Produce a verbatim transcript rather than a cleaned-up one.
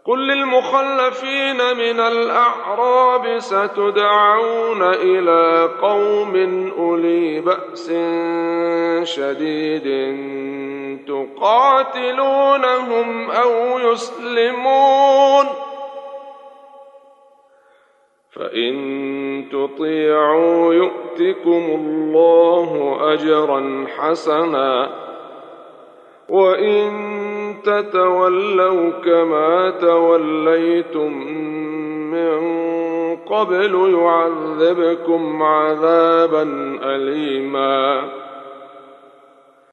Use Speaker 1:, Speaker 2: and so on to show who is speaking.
Speaker 1: قل للمخلفين من الأعراب ستدعون إلى قوم أولي بأس شديد تقاتلونهم أو يسلمون، فإن تطيعوا يؤتكم الله أجرا حسنا، وإن تتولوا كما توليتم من قبل يعذبكم عذابا أليما.